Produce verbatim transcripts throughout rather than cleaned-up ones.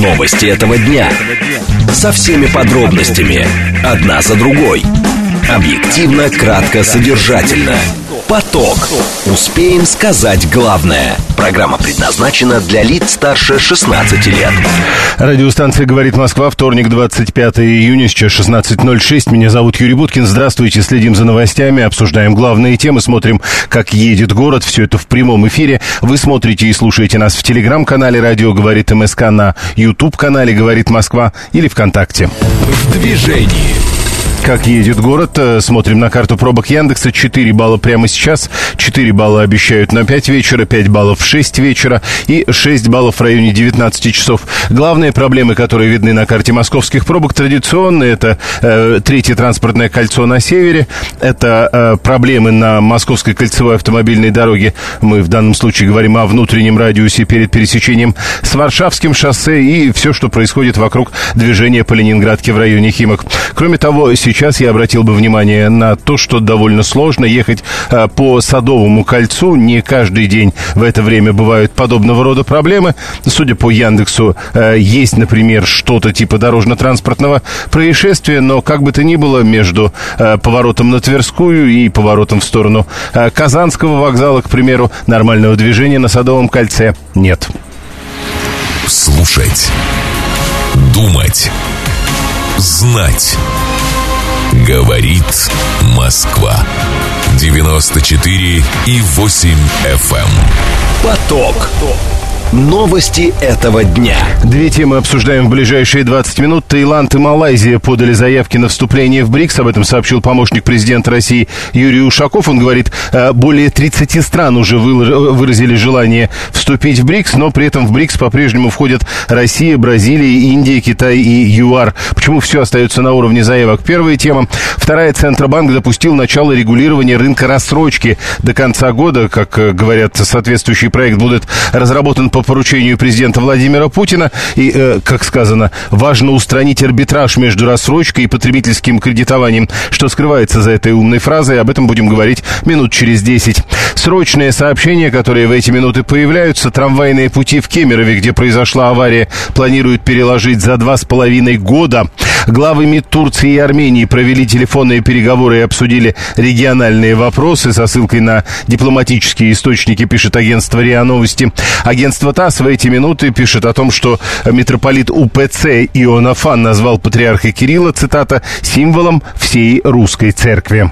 Новости этого дня. Со всеми подробностями. Одна за другой. Объективно, кратко, содержательно. Поток. Успеем сказать главное. Программа предназначена для лиц старше шестнадцати лет. Радиостанция «Говорит Москва», вторник, двадцать пятое июня, сейчас шестнадцать ноль шесть. Меня зовут Юрий Буткин. Здравствуйте, следим за новостями, обсуждаем главные темы, смотрим, как едет город. Все это в прямом эфире. Вы смотрите и слушаете нас в телеграм-канале «Радио говорит МСК», на YouTube-канале «Говорит Москва» или ВКонтакте. В движении. Как едет город, смотрим на карту пробок Яндекса. четыре балла прямо сейчас, четыре балла обещают на пять вечера, пять баллов в шесть вечера и шесть баллов в районе девятнадцати часов. Главные проблемы, которые видны на карте московских пробок, традиционные. Это э, третье транспортное кольцо на севере, это э, проблемы на Московской кольцевой автомобильной дороге. Мы в данном случае говорим о внутреннем радиусе перед пересечением с Варшавским шоссе и все, что происходит вокруг движения по Ленинградке в районе Химок. Кроме того, сейчас Сейчас я обратил бы внимание на то, что довольно сложно ехать а, по Садовому кольцу. Не каждый день в это время бывают подобного рода проблемы. Судя по Яндексу, а, есть, например, что-то типа дорожно-транспортного происшествия, но как бы то ни было, между а, поворотом на Тверскую и поворотом в сторону а, Казанского вокзала, к примеру, нормального движения на Садовом кольце нет. Слушать, думать, знать. Говорит Москва. девяносто четыре и восемь эф эм. Поток. Новости этого дня. Две темы обсуждаем в ближайшие двадцать минут. Таиланд и Малайзия подали заявки на вступление в БРИКС. Об этом сообщил помощник президента России Юрий Ушаков. Он говорит, более тридцати стран уже выразили желание вступить в БРИКС, но при этом в БРИКС по-прежнему входят Россия, Бразилия, Индия, Китай и ЮАР. Почему все остается на уровне заявок? Первая тема. Вторая, Центробанк допустил начало регулирования рынка рассрочки. До конца года, как говорят, соответствующий проект будет разработан по поручению президента Владимира Путина. И, э, как сказано, важно устранить арбитраж между рассрочкой и потребительским кредитованием. Что скрывается за этой умной фразой, об этом будем говорить минут через десять. Срочные сообщения, которые в эти минуты появляются. Трамвайные пути в Кемерове, где произошла авария, планируют переложить за два с половиной года. Главы МИД Турции и Армении провели телефонные переговоры и обсудили региональные вопросы. Со ссылкой на дипломатические источники пишет агентство РИА Новости. Агентство ТАСС в эти минуты пишет о том, что митрополит УПЦ Иоаннафан назвал патриарха Кирилла, цитата, «символом всей русской церкви».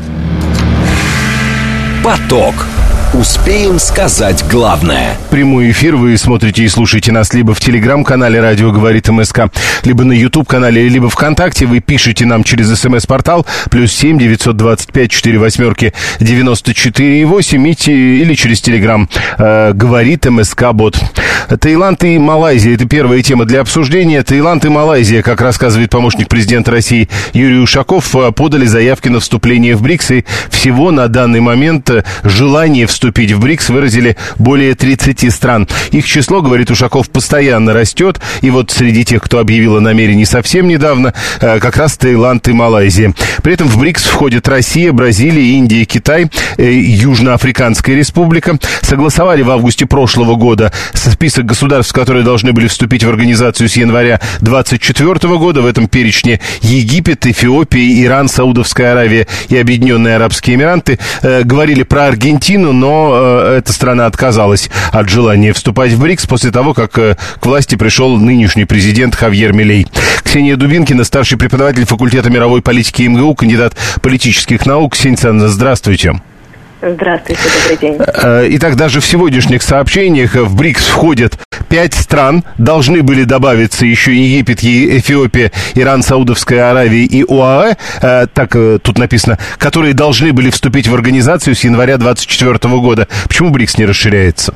Поток. Успеем сказать главное. Прямой эфир вы смотрите и слушаете нас либо в телеграм-канале «Радио говорит МСК», либо на YouTube-канале, либо ВКонтакте. Вы пишете нам через СМС-портал плюс семь девятьсот двадцать пять четыре восьмерки девяносто четыре восемь или через телеграм э, «Говорит МСК-бот». Таиланд и Малайзия – это первая тема для обсуждения. Таиланд и Малайзия, как рассказывает помощник президента России Юрий Ушаков, подали заявки на вступление в БРИКС. И всего на данный момент желание вступить Вступить в БРИКС выразили более тридцати стран. Их число, говорит Ушаков, постоянно растет. И вот среди тех, кто объявил о намерении совсем недавно, как раз Таиланд и Малайзия. При этом в БРИКС входят Россия, Бразилия, Индия, Китай, Южноафриканская республика. Согласовали в августе прошлого года список государств, которые должны были вступить в организацию с января двадцать четвёртого года. В этом перечне Египет, Эфиопия, Иран, Саудовская Аравия и Объединенные Арабские Эмираты. Говорили про Аргентину, но Но эта страна отказалась от желания вступать в БРИКС после того, как к власти пришел нынешний президент Хавьер Милей. Ксения Дубинкина, старший преподаватель факультета мировой политики МГУ, кандидат политических наук. Ксения Александровна, здравствуйте. Здравствуйте, добрый день. Итак, даже в сегодняшних сообщениях в БРИКС входят пять стран. Должны были добавиться еще Египет, Эфиопия, Иран, Саудовская Аравия и ОАЭ, так тут написано, которые должны были вступить в организацию с января двадцать четвёртого года. Почему БРИКС не расширяется?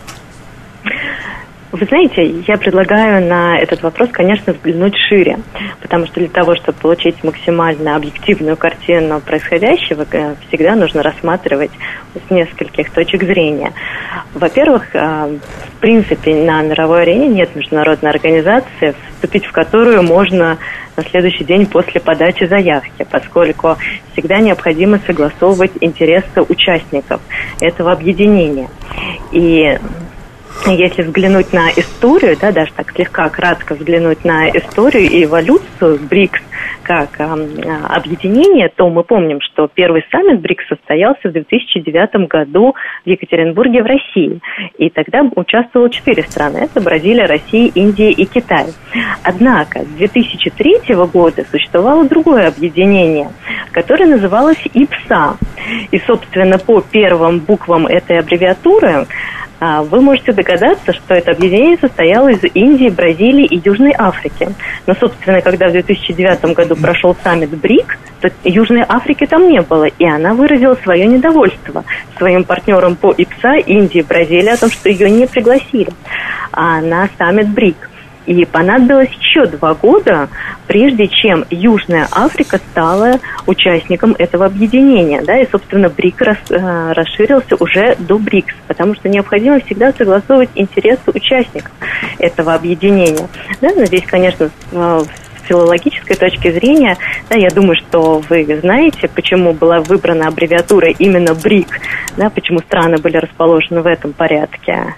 Вы знаете, я предлагаю на этот вопрос, конечно, взглянуть шире, потому что для того, чтобы получить максимально объективную картину происходящего, всегда нужно рассматривать с нескольких точек зрения. Во-первых, в принципе, на мировой арене нет международной организации, вступить в которую можно на следующий день после подачи заявки, поскольку всегда необходимо согласовывать интересы участников этого объединения. И если взглянуть на историю, да, даже так слегка кратко взглянуть на историю и эволюцию БРИКС как э, объединение, то мы помним, что первый саммит БРИКС состоялся в две тысячи девятом году в Екатеринбурге в России. И тогда участвовало четыре страны. Это Бразилия, Россия, Индия и Китай. Однако с две тысячи третьего года существовало другое объединение, которое называлось ИПСА. И, собственно, по первым буквам этой аббревиатуры вы можете догадаться, что это объединение состояло из Индии, Бразилии и Южной Африки. Но, собственно, когда в две тысячи девятом году прошел саммит БРИКС, то Южной Африки там не было, и она выразила свое недовольство своим партнерам по ИПСА, Индии, Бразилии, о том, что ее не пригласили а на саммит БРИКС. И понадобилось еще два года, прежде чем Южная Африка стала участником этого объединения. Да, и, собственно, БРИК рас, э, расширился уже до БРИКС, потому что необходимо всегда согласовывать интересы участников этого объединения. Да, но здесь, конечно, с филологической точки зрения, да, я думаю, что вы знаете, почему была выбрана аббревиатура именно БРИК, да, почему страны были расположены в этом порядке.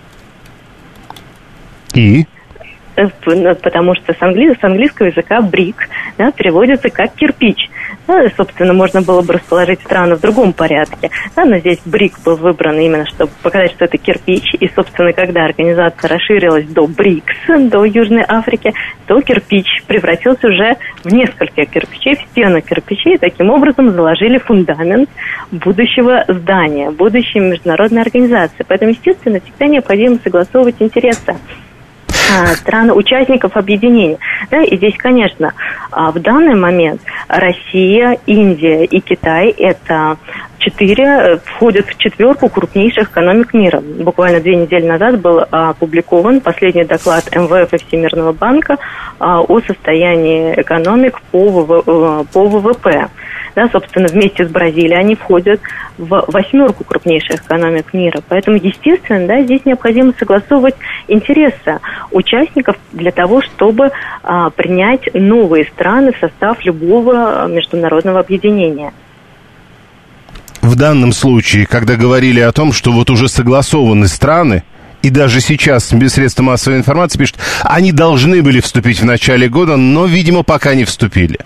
И? Потому что с, англи... с английского языка брик, да, переводится как кирпич. Да, собственно, можно было бы расположить страны в другом порядке. Да, но здесь брик был выбран именно, чтобы показать, что это кирпич. И, собственно, когда организация расширилась до БРИКС, до Южной Африки, то кирпич превратился уже в несколько кирпичей, в стену кирпичей. И таким образом заложили фундамент будущего здания, будущей международной организации. Поэтому, естественно, всегда необходимо согласовывать интересы стран, участников объединения. Да, и здесь, конечно, в данный момент Россия, Индия и Китай – это четыре, входят в четверку крупнейших экономик мира. Буквально две недели назад был опубликован последний доклад эм вэ эф и Всемирного банка о состоянии экономик по, по вэ вэ пэ. Да, собственно, вместе с Бразилией они входят в восьмерку крупнейших экономик мира. Поэтому, естественно, да, здесь необходимо согласовывать интересы участников для того, чтобы а, принять новые страны в состав любого международного объединения. В данном случае, когда говорили о том, что вот уже согласованы страны, и даже сейчас средства массовой информации пишут, они должны были вступить в начале года, но, видимо, пока не вступили.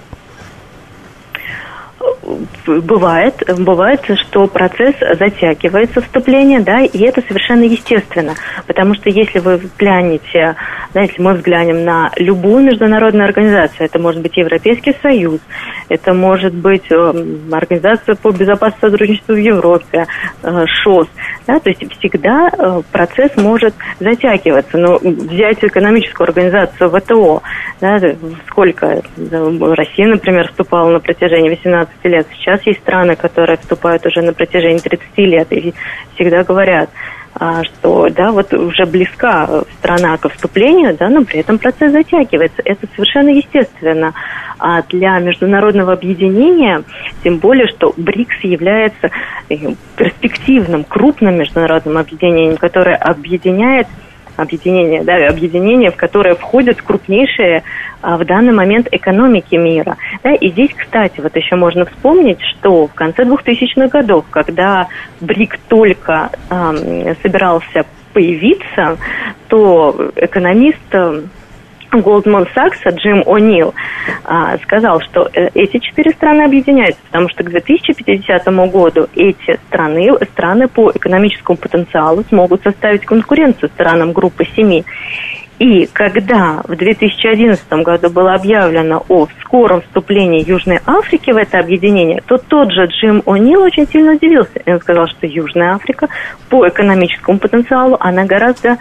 Бывает, бывает, что процесс затягивается, вступление, да, и это совершенно естественно, потому что если вы взглянете, да, если мы взглянем на любую международную организацию, это может быть Европейский Союз, это может быть э, Организация по безопасности и сотрудничеству в Европе, э, ШОС, да, то есть всегда э, процесс может затягиваться, но взять экономическую организацию вэ тэ о, да, сколько, да, Россия, например, вступала на протяжении восемнадцати лет, сейчас есть страны, которые вступают уже на протяжении тридцати лет и всегда говорят, что да, вот уже близка страна ко вступлению, да, но при этом процесс затягивается. Это совершенно естественно. А для международного объединения, тем более, что БРИКС является перспективным, крупным международным объединением, которое объединяет объединение, да, объединение, в которое входят крупнейшие а, в данный момент экономики мира. Да, и здесь, кстати, вот еще можно вспомнить, что в конце двухтысячных годов, когда БРИК только а, собирался появиться, то экономист Goldman Sachs Джим О'Нил а, сказал, что э, эти четыре страны объединяются, потому что к две тысячи пятидесятому году эти страны, страны по экономическому потенциалу смогут составить конкуренцию странам группы семи. И когда в две тысячи одиннадцатом году было объявлено о скором вступлении Южной Африки в это объединение, то тот же Джим О'Нил очень сильно удивился. И он сказал, что Южная Африка по экономическому потенциалу, она гораздо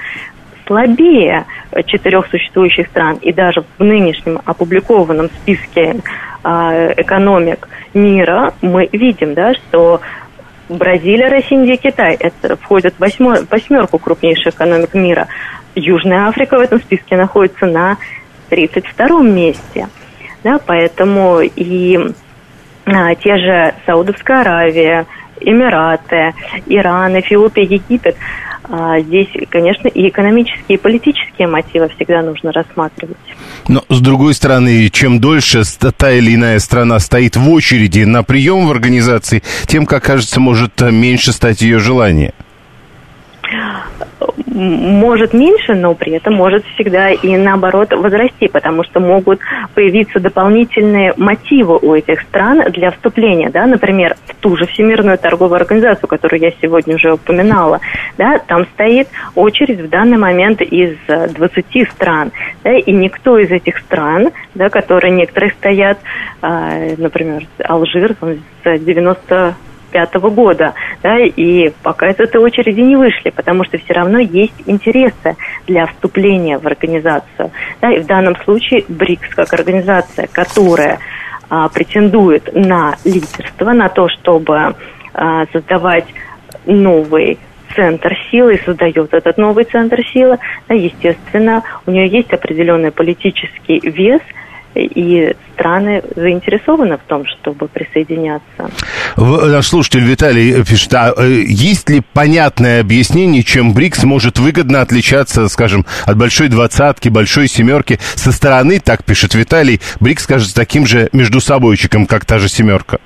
слабее четырех существующих стран. И даже в нынешнем опубликованном списке э, экономик мира мы видим, да, что Бразилия, Россия, Индия, Китай это входят в восьмой, восьмерку крупнейших экономик мира. Южная Африка в этом списке находится на тридцать втором месте. Да, поэтому и а, те же Саудовская Аравия, Эмираты, Иран, Эфиопия, Египет, а, здесь, конечно, и экономические, и политические мотивы всегда нужно рассматривать. Но, с другой стороны, чем дольше та или иная страна стоит в очереди на прием в организации, тем, как кажется, может меньше стать ее желание. может меньше, но при этом может всегда и наоборот возрасти, потому что могут появиться дополнительные мотивы у этих стран для вступления, да, например, в ту же Всемирную торговую организацию, которую я сегодня уже упоминала, да, там стоит очередь в данный момент из двадцати стран, да, и никто из этих стран, да, которые некоторые стоят, например, Алжир с девяносто пятого года, да, и пока из этой очереди не вышли, потому что все равно есть интересы для вступления в организацию. Да, и в данном случае БРИКС как организация, которая а, претендует на лидерство, на то, чтобы а, создавать новый центр силы, и создает этот новый центр силы, да, естественно, у нее есть определенный политический вес, и страны заинтересованы в том, чтобы присоединяться. Наш слушатель Виталий пишет, а есть ли понятное объяснение, чем БРИКС может выгодно отличаться, скажем, от большой двадцатки, большой семерки? Со стороны, так пишет Виталий, БРИКС кажется таким же междусобойчиком, как та же семерка.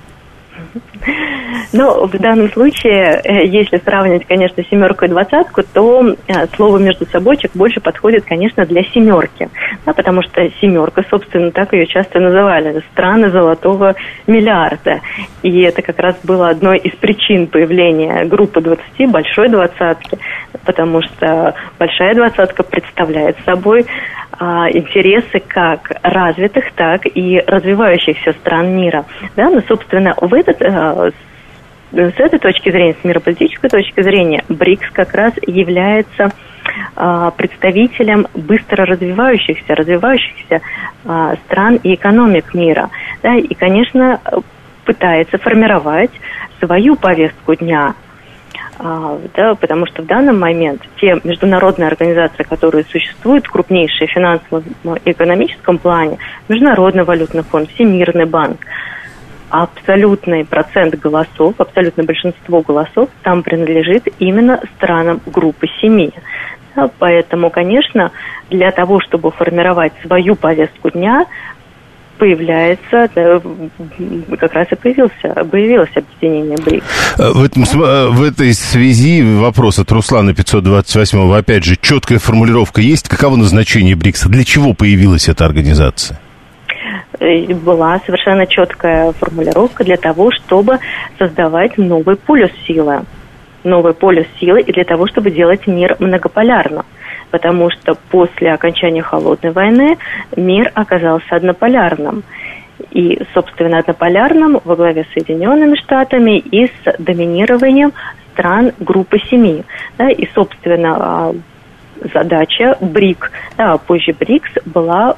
Ну, в данном случае, если сравнивать, конечно, семерку и двадцатку, то слово «междусобойчик» больше подходит, конечно, для семерки. Да, потому что семерка, собственно, так ее часто называли, страны золотого миллиарда. И это как раз было одной из причин появления группы двадцати, большой двадцатки, потому что большая двадцатка представляет собой а, интересы как развитых, так и развивающихся стран мира. Да, ну, собственно, в этот... А, с этой точки зрения, с мирополитической точки зрения, БРИКС как раз является а, представителем быстро развивающихся, развивающихся а, стран и экономик мира. Да, и, конечно, пытается формировать свою повестку дня. А, да, потому что в данный момент те международные организации, которые существуют, крупнейшие в финансовом и экономическом плане, Международный валютный фонд, Всемирный банк, абсолютный процент голосов, абсолютное большинство голосов там принадлежит именно странам группы семи. Да, поэтому, конечно, для того, чтобы формировать свою повестку дня, появляется, да, как раз и появился, появилось объединение БРИКС. В, этом, в этой связи вопрос от Руслана пятьсот двадцать восьмого. Опять же, четкая формулировка есть. Каково назначение БРИКСа? Для чего появилась эта организация? Была совершенно четкая формулировка для того, чтобы создавать новый полюс силы. Новый полюс силы и для того, чтобы делать мир многополярным. Потому что после окончания Холодной войны мир оказался однополярным. И, собственно, однополярным во главе с Соединенными Штатами и с доминированием стран группы семи. Да, и, собственно, задача БРИК, да, позже БРИКС была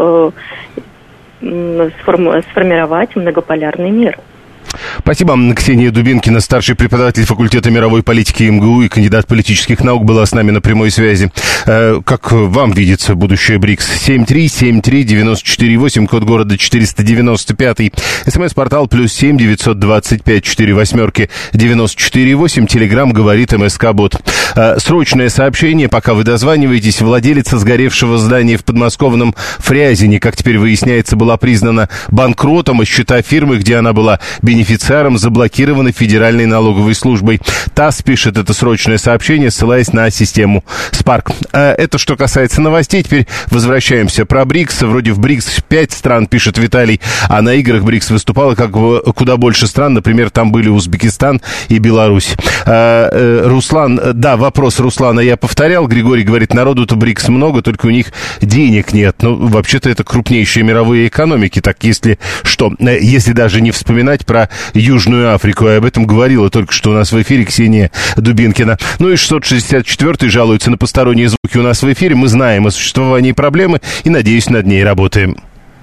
сформировать многополярный мир. Спасибо. Ксения Дубинкина, старший преподаватель факультета мировой политики МГУ и кандидат политических наук, была с нами на прямой связи. Как вам видится будущее БРИКС? семь три семь три девять четыре восемь, код города четыреста девяносто пять. СМС-портал плюс семь девятьсот двадцать пять четыре восьмерки девяносто четыре восемь. Телеграм говорит МСК-бот. Срочное сообщение, пока вы дозваниваетесь. Владелица сгоревшего здания в подмосковном Фрязине, как теперь выясняется, была признана банкротом, а счета фирмы, где она была бенефициаром, заблокированы Федеральной налоговой службой. ТАСС пишет это срочное сообщение, ссылаясь на систему Spark. Это что касается новостей. Теперь возвращаемся про БРИКС. Вроде в БРИКС пять стран, пишет Виталий, а на играх БРИКС выступало как бы куда больше стран. Например, там были Узбекистан и Беларусь. Руслан, да, вопрос Руслана я повторял. Григорий говорит, народу-то БРИКС много, только у них денег нет. Ну, вообще-то это крупнейшие мировые экономики. Так если что, если даже не вспоминать про Южную Африку, и об этом говорила только что у нас в эфире Ксения Дубинкина. Ну и шестьсот шестьдесят четвёртый жалуется на посторонние звуки у нас в эфире. Мы знаем о существовании проблемы и, надеюсь, над ней работаем.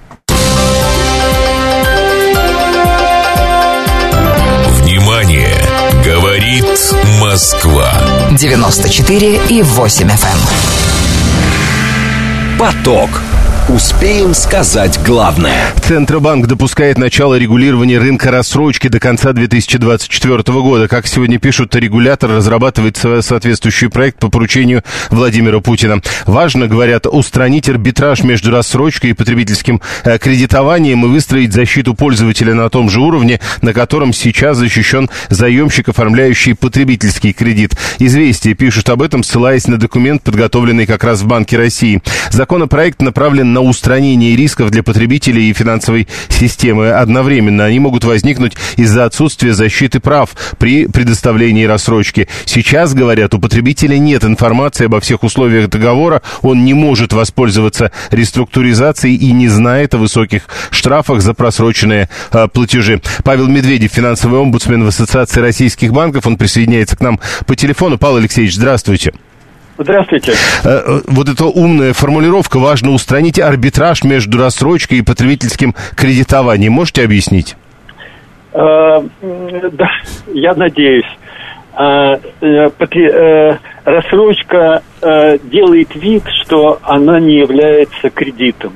Внимание! Говорит Москва. девяносто четыре и восемь эф эм. Поток. Успеем сказать главное. Центробанк допускает начало регулирования рынка рассрочки до конца две тысячи двадцать четвёртого года. Как сегодня пишут, регулятор разрабатывает соответствующий проект по поручению Владимира Путина. Важно, говорят, устранить арбитраж между рассрочкой и потребительским кредитованием и выстроить защиту пользователя на том же уровне, на котором сейчас защищен заемщик, оформляющий потребительский кредит. «Известия» пишут об этом, ссылаясь на документ, подготовленный как раз в Банке России. Законопроект направлен на устранение рисков для потребителей и финансовой системы. Одновременно они могут возникнуть из-за отсутствия защиты прав при предоставлении рассрочки. Сейчас, говорят, у потребителя нет информации обо всех условиях договора, он не может воспользоваться реструктуризацией и не знает о высоких штрафах за просроченные а, платежи. Павел Медведев, финансовый омбудсмен в Ассоциации российских банков, он присоединяется к нам по телефону. Павел Алексеевич, здравствуйте. Здравствуйте. Вот эта умная формулировка: важно устранить арбитраж между рассрочкой и потребительским кредитованием. Можете объяснить? А, да, я надеюсь. А, потр... Рассрочка а, делает вид, что она не является кредитом.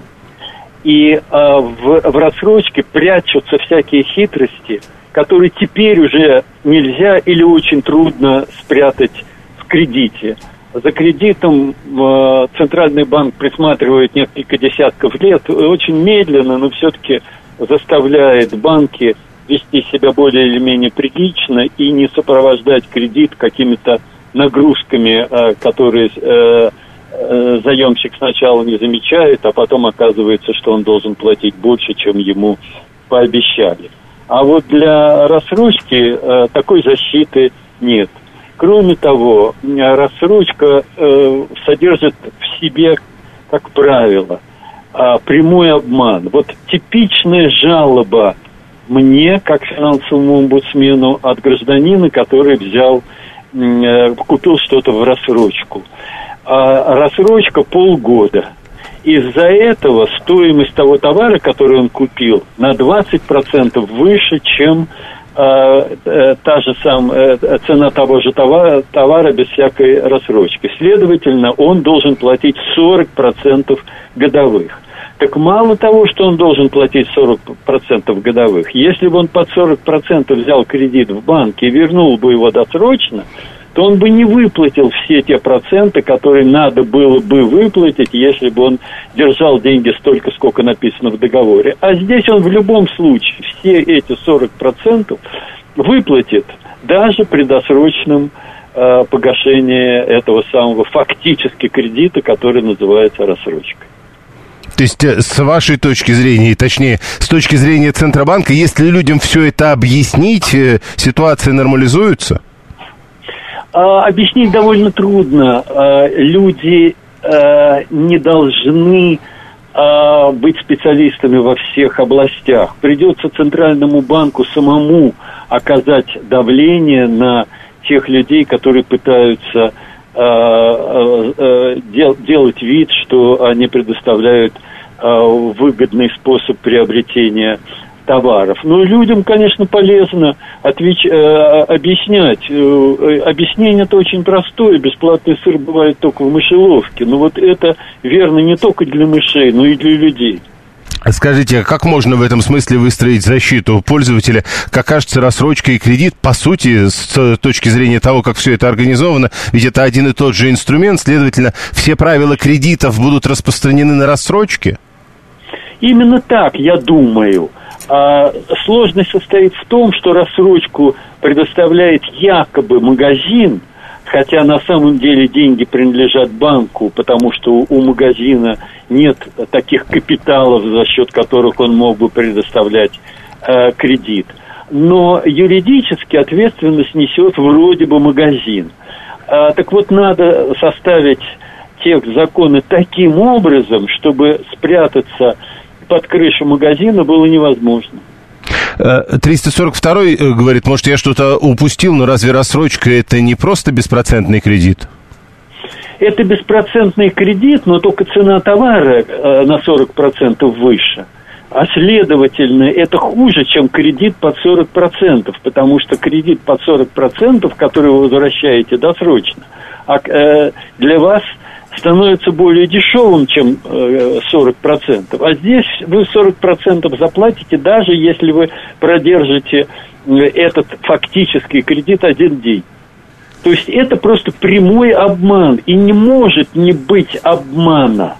И а, в, в рассрочке прячутся всякие хитрости, которые теперь уже нельзя или очень трудно спрятать в кредите. За кредитом э, Центральный банк присматривает несколько десятков лет, очень медленно, но все-таки заставляет банки вести себя более или менее прилично и не сопровождать кредит какими-то нагрузками, э, которые э, э, заемщик сначала не замечает, а потом оказывается, что он должен платить больше, чем ему пообещали. А вот для рассрочки э, такой защиты нет. Кроме того, рассрочка э, содержит в себе, как правило, э, прямой обман. Вот типичная жалоба мне, как финансовому омбудсмену, от гражданина, который взял, э, купил что-то в рассрочку. А рассрочка полгода. Из-за этого стоимость того товара, который он купил, на двадцать процентов выше, чем та же самая цена того же товара, товара без всякой рассрочки. Следовательно, он должен платить сорок процентов годовых. Так мало того, что он должен платить сорок процентов годовых, если бы он под сорок процентов взял кредит в банке и вернул бы его досрочно, то он бы не выплатил все те проценты, которые надо было бы выплатить, если бы он держал деньги столько, сколько написано в договоре. А здесь он в любом случае все эти сорок процентов выплатит даже при досрочном э, погашении этого самого фактически кредита, который называется рассрочкой. То есть, с вашей точки зрения, точнее, с точки зрения Центробанка, если людям все это объяснить, ситуация нормализуется? Объяснить довольно трудно. Люди не должны быть специалистами во всех областях. Придется Центральному банку самому оказать давление на тех людей, которые пытаются делать вид, что они предоставляют выгодный способ приобретения товаров. Но людям, конечно, полезно отвеч... объяснять. Объяснение-то очень простое. Бесплатный сыр бывает только в мышеловке. Но вот это верно не только для мышей, но и для людей. Скажите, как можно в этом смысле выстроить защиту пользователя? Как кажется, рассрочка и кредит, по сути, с точки зрения того, как все это организовано, ведь это один и тот же инструмент, следовательно, все правила кредитов будут распространены на рассрочки? Именно так, я думаю. А сложность состоит в том, что рассрочку предоставляет якобы магазин, хотя на самом деле деньги принадлежат банку, потому что у магазина нет таких капиталов, за счет которых он мог бы предоставлять э, кредит. Но юридически ответственность несет вроде бы магазин. А, так вот, надо составить текст закона таким образом, чтобы спрятаться под крышу магазина было невозможно. триста сорок второй говорит, может, я что-то упустил, но разве рассрочка это не просто беспроцентный кредит? Это беспроцентный кредит, но только цена товара э, на сорок процентов выше. А следовательно, это хуже, чем кредит под сорок процентов, потому что кредит под сорок процентов, который вы возвращаете досрочно, а, э, для вас становится более дешевым, чем сорок процентов. А здесь вы сорок процентов заплатите, даже если вы продержите этот фактический кредит один день. То есть это просто прямой обман. И не может не быть обмана.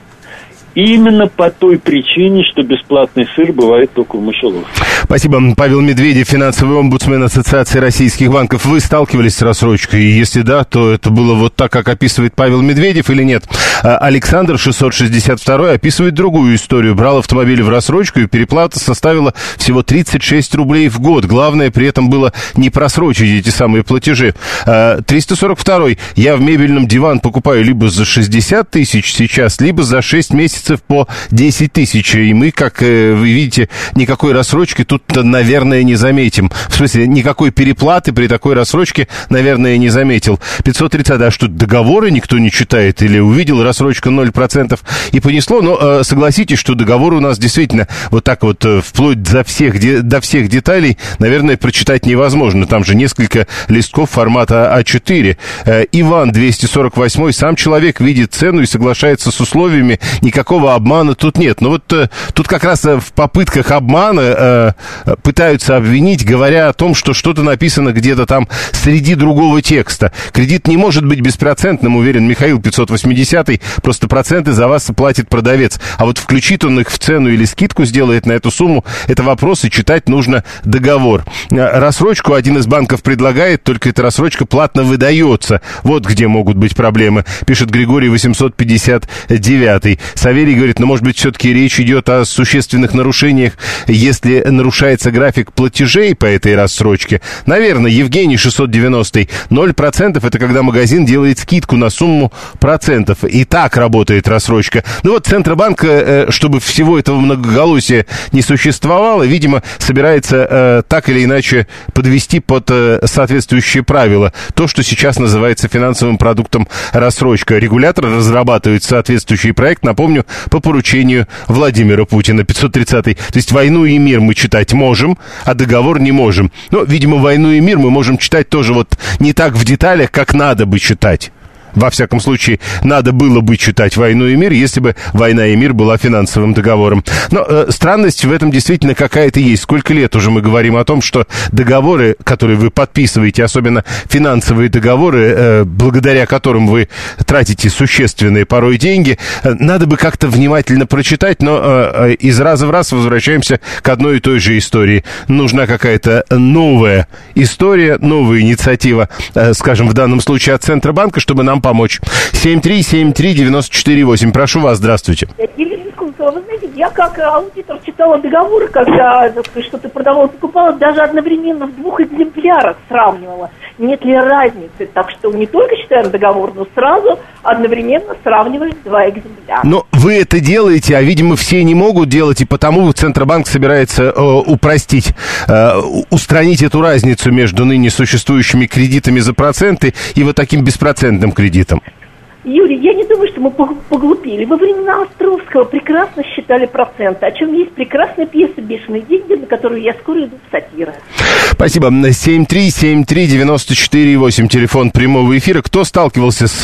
Именно по той причине, что бесплатный сыр бывает только в мышеловке. Спасибо. Павел Медведев, финансовый омбудсмен Ассоциации российских банков. Вы сталкивались с рассрочкой? И если да, то это было вот так, как описывает Павел Медведев, или нет? Александр, шестьсот шестьдесят два, описывает другую историю. Брал автомобиль в рассрочку, и переплата составила всего тридцать шесть рублей в год. Главное, при этом было не просрочить эти самые платежи. триста сорок два. Я в мебельном диван покупаю либо за шестьдесят тысяч сейчас, либо за шесть месяцев по десять тысяч. И мы, как вы видите, никакой рассрочки тут, наверное, не заметим. В смысле, никакой переплаты при такой рассрочке, наверное, не заметил. пятьсот тридцать, а что, договоры никто не читает? Или увидел рассрочка ноль процентов и понесло? Но э, согласитесь, что договор у нас действительно вот так вот э, вплоть до всех, де, до всех деталей, наверное, прочитать невозможно. Там же несколько листков формата а четыре. Э, Иван, двести сорок восемь, сам человек видит цену и соглашается с условиями, никакого обмана тут нет. Но вот э, тут как раз э, в попытках обмана э, пытаются обвинить, говоря о том, что что-то написано где-то там среди другого текста. Кредит не может быть беспроцентным, уверен Михаил, пятьсот восемьдесят, просто проценты за вас платит продавец. А вот включит он их в цену или скидку сделает на эту сумму, это вопрос, и читать нужно договор. Рассрочку один из банков предлагает, только эта рассрочка платно выдается. Вот где могут быть проблемы, пишет Григорий, восемьсот пятьдесят девять. Савелий говорит, ну, может быть, все-таки речь идет о существенных нарушениях, если нарушается график платежей по этой рассрочке. Наверное, Евгений, шестьсот девяносто, ноль процентов это когда магазин делает скидку на сумму процентов. И так работает рассрочка. Ну вот Центробанк, чтобы всего этого многоголосия не существовало, видимо, собирается э, так или иначе подвести под э, соответствующие правила то, что сейчас называется финансовым продуктом рассрочка. Регулятор разрабатывает соответствующий проект, напомню, по поручению Владимира Путина. пятьсот тридцать. То есть «Войну и мир» мы читать можем, а договор не можем. Но, видимо, «Войну и мир» мы можем читать тоже вот не так в деталях, как надо бы читать. Во всяком случае, надо было бы читать «Войну и мир», если бы «Война и мир» была финансовым договором. Но э, странность в этом действительно какая-то есть. Сколько лет уже мы говорим о том, что договоры, которые вы подписываете, особенно финансовые договоры, э, благодаря которым вы тратите существенные порой деньги, э, надо бы как-то внимательно прочитать, но э, из раза в раз возвращаемся к одной и той же истории. Нужна какая-то новая история, новая инициатива, э, скажем, в данном случае от Центробанка, чтобы нам помочь. семь три семь три девять четыре восемь. Прошу вас, здравствуйте. Вы знаете, я как аудитор читала договоры, когда что-то продавала, покупала, даже одновременно в двух экземплярах сравнивала. Нет ли разницы? Так что не только читаем договор, но сразу одновременно сравниваем два экземпляра. Но вы это делаете, а, видимо, все не могут делать, и потому Центробанк собирается э, упростить, э, устранить эту разницу между ныне существующими кредитами за проценты и вот таким беспроцентным кредитом. Юрий, я не думаю, что мы поглупели. Во времена Островского прекрасно считали проценты, о чем есть прекрасная пьеса «Бешеные деньги», на которую я скоро иду в сатиры. Спасибо. семь три семь три девять четыре восемь, телефон прямого эфира. Кто сталкивался с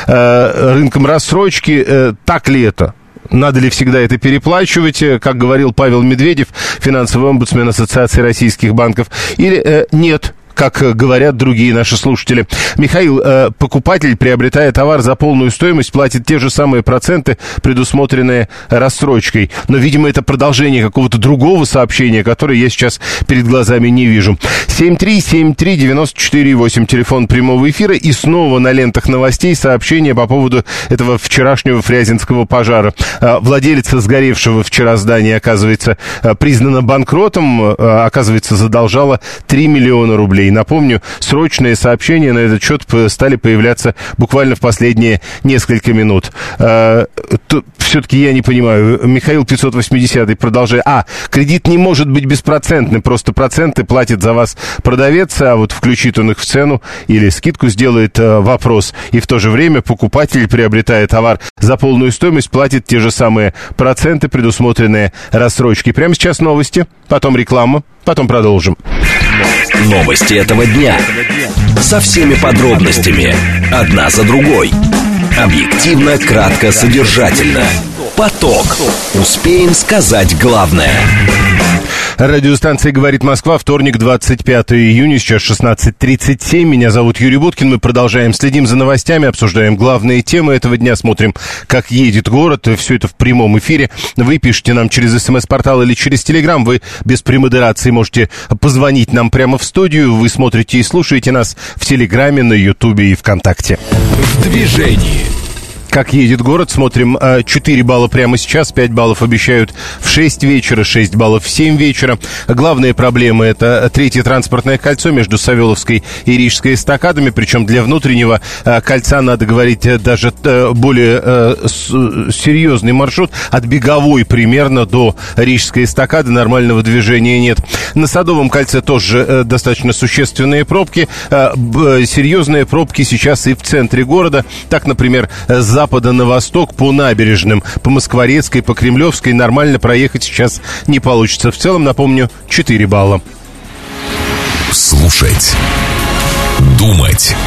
э, рынком рассрочки? Э, так ли это? Надо ли всегда это переплачивать, как говорил Павел Медведев, финансовый омбудсмен Ассоциации российских банков, или э, нет? Как говорят другие наши слушатели. Михаил, э, покупатель, приобретая товар за полную стоимость, платит те же самые проценты, предусмотренные рассрочкой. Но, видимо, это продолжение какого-то другого сообщения, которое я сейчас перед глазами не вижу. семь три семь три девять четыре восемь, телефон прямого эфира. И снова на лентах новостей сообщение по поводу этого вчерашнего фрязинского пожара. Э, владелица сгоревшего вчера здания, оказывается, э, признана банкротом, э, оказывается, задолжала три миллиона рублей. И напомню, срочные сообщения на этот счет стали появляться буквально в последние несколько минут. А, тут все-таки я не понимаю. Михаил пятьсот восемьдесят продолжает. А, кредит не может быть беспроцентным, просто проценты платит за вас продавец, а вот включит он их в цену или скидку сделает, а, вопрос. И в то же время покупатель, приобретая товар за полную стоимость, платит те же самые проценты, предусмотренные рассрочкой. Прямо сейчас новости, потом реклама, потом продолжим. Новости этого дня. Со всеми подробностями. Одна за другой. Объективно, кратко, содержательно. Поток. Успеем сказать главное. Радиостанция «Говорит Москва», вторник, двадцать пятое июня, сейчас шестнадцать тридцать семь. Меня зовут Юрий Буткин. Мы продолжаем, следим за новостями, обсуждаем главные темы этого дня, смотрим, как едет город. Все это в прямом эфире. Вы пишите нам через СМС-портал или через Телеграм. Вы без премодерации можете позвонить нам прямо в студию. Вы смотрите и слушаете нас в Телеграме, на Ютубе и ВКонтакте. В движении. Как едет город, смотрим, четыре балла прямо сейчас, пять баллов обещают в шесть вечера, шесть баллов в семь вечера. Главные проблемы — это третье транспортное кольцо между Савеловской и Рижской эстакадами, причем для внутреннего кольца надо говорить даже более серьезный маршрут, от Беговой примерно до Рижской эстакады, нормального движения нет. На Садовом кольце тоже достаточно существенные пробки, серьезные пробки сейчас и в центре города. Так, например, за запада на восток по набережным, по Москворецкой, по Кремлевской нормально проехать сейчас не получится. В целом, напомню, четыре балла. Слушать, думать,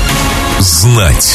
знать.